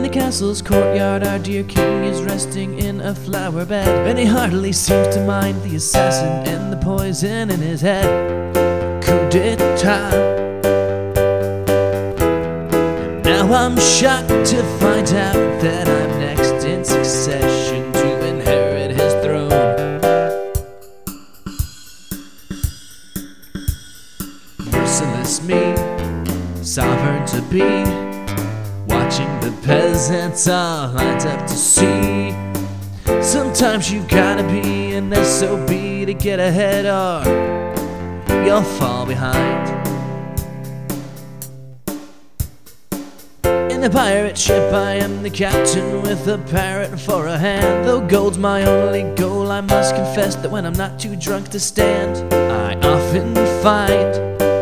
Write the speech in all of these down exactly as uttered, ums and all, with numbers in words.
the castle's courtyard, our dear king is resting in a flower bed, and he hardly seems to mind the assassin and the poison in his head. Coup d'etat. Now I'm shocked to find out that I'm next in succession to inherit his throne. Merciless me, sovereign to be, watching the peasants all lined up to see. Sometimes you gotta be an S O B to get ahead, or you'll fall behind. In the pirate ship I am the captain with a parrot for a hand. Though gold's my only goal, I must confess that when I'm not too drunk to stand, I often find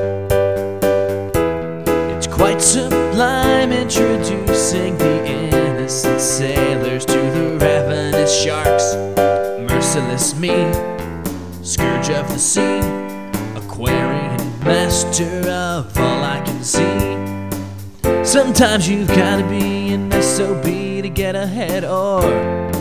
it's quite sublime introducing the innocent sailors to the ravenous sharks. Merciless me, scourge of the sea, Aquarian master of all I can see. Sometimes you've gotta be an S O B to get ahead, or